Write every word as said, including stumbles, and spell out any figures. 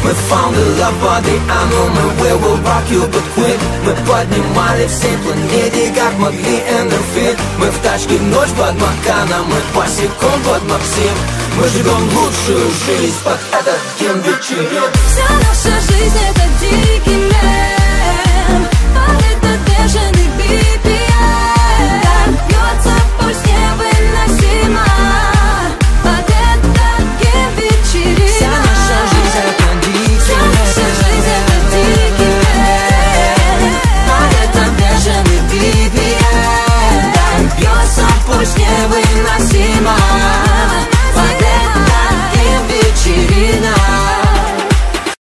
Мы found the love body, I know мы we will rock you but quick. Мы поднимали всей планете как могли эндорфин. Мы в тачке ночь под Маканом, мы босиком под Максим. Мы живем лучшую жизнь под этот гимн вечерин. Вся наша жизнь это дикий